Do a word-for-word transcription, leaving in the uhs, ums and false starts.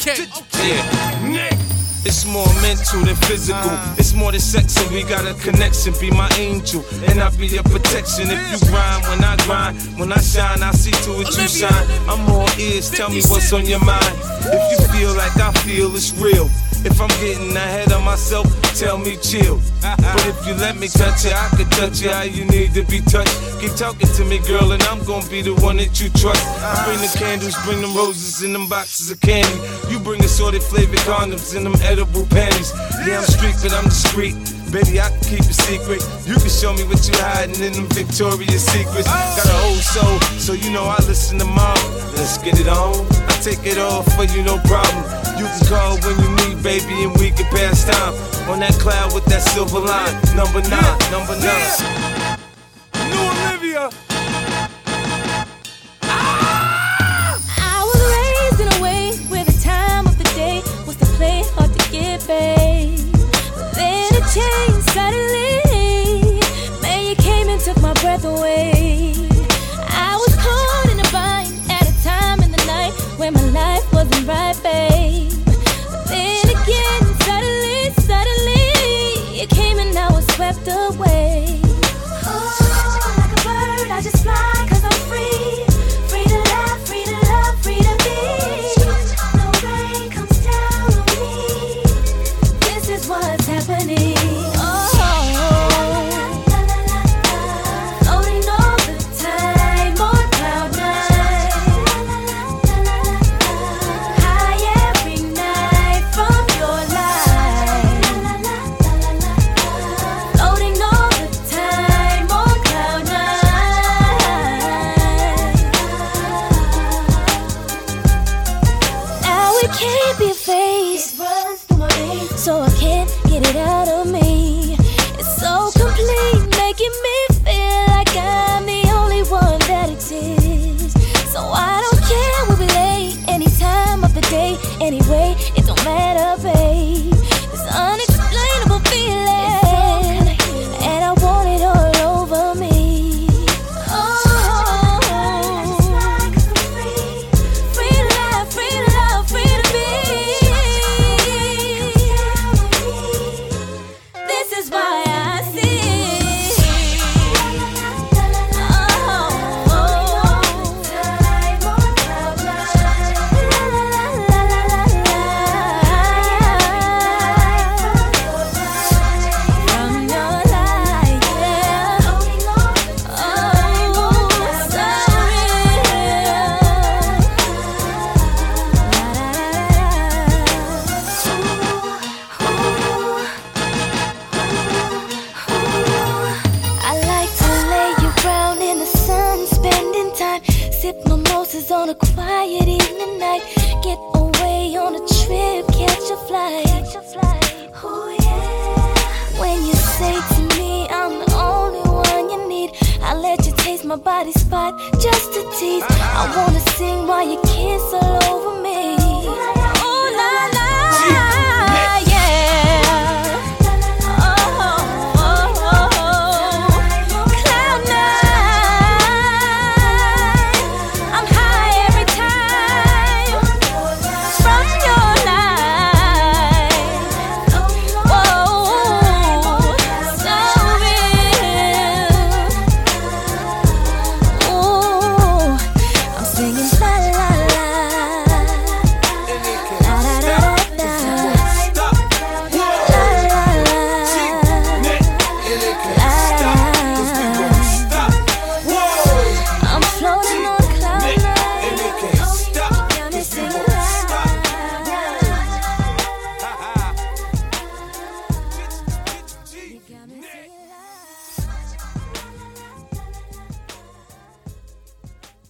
Okay, okay. Yeah. It's more mental than physical. It's more than sex, and we got a connection. Be my angel, and I'll be your protection. If you grind when I grind, when I shine, I see to it you shine. I'm all ears, tell me what's on your mind. If you feel like I feel, it's real. If I'm getting ahead of myself, tell me chill. But if you let me touch you, I can touch you how you need to be touched. Keep talking to me, girl, and I'm gonna be the one that you trust. I bring the candles, bring them roses in them boxes of candy. You bring assorted flavored condoms in them edible panties. Yeah, I'm street, but I'm discreet. Baby, I can keep a secret. You can show me what you hiding in them Victoria's Secrets. Got a whole soul, so you know I listen to mom. Let's get it on. I take it all for you, no problem. You can call when you need, baby, and we can pass time. On that cloud with that silver line. Number nine, number nine. New Olivia. Ah! I was raised in a way where the time of the day was to play hard to get paid. But then it changed suddenly. Man, you came and took my breath away. I was caught in a bind at a time in the night when my life wasn't right, babe. But then again, suddenly, suddenly, you came and I was swept away. Oh, like a bird, I just fly, cause I'm free. Free to laugh, free to love, free to be. No rain comes down on me. This is what's happening. Oh, floating all the time on cloud nine. High every night from your light. Floating all the time on cloud nine. Now it can't be faced. It runs through my veins, so I can't get it out of me. It's so complete, making me feel like I'm the only one that exists. So I don't care when we late, any time of the day. Anyway, it don't matter, babe. This unexplainable feeling, and I want it all over me. Oh, free to laugh, free to love, free to be. This is why I sing. From your light, yeah. Oh, I like to lay you round in the sun, spending time, sip mimosas on a quiet evening night, get away on a trip, catch a flight. Oh yeah. When you say to me I'm the only one you need, I let you taste my body spot just to tease. I wanna sing while you kiss all over